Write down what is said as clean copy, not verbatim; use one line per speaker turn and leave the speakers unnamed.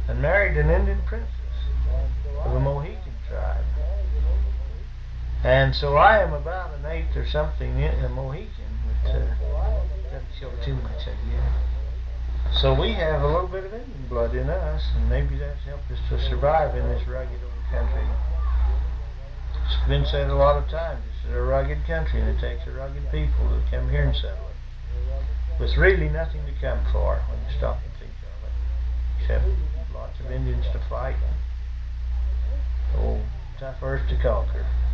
and married an Indian princess of the Mohican tribe. And so I am about an eighth or something in a Mohican, but doesn't show too much, I guess. So we have a little bit of Indian blood in us, and maybe that's helped us to survive in this rugged old country. It's been said a lot of times, this is a rugged country, and it takes a rugged people to come here and settle it, with really nothing to come for when you stop and think of it, except lots of Indians to fight and tough earth to conquer.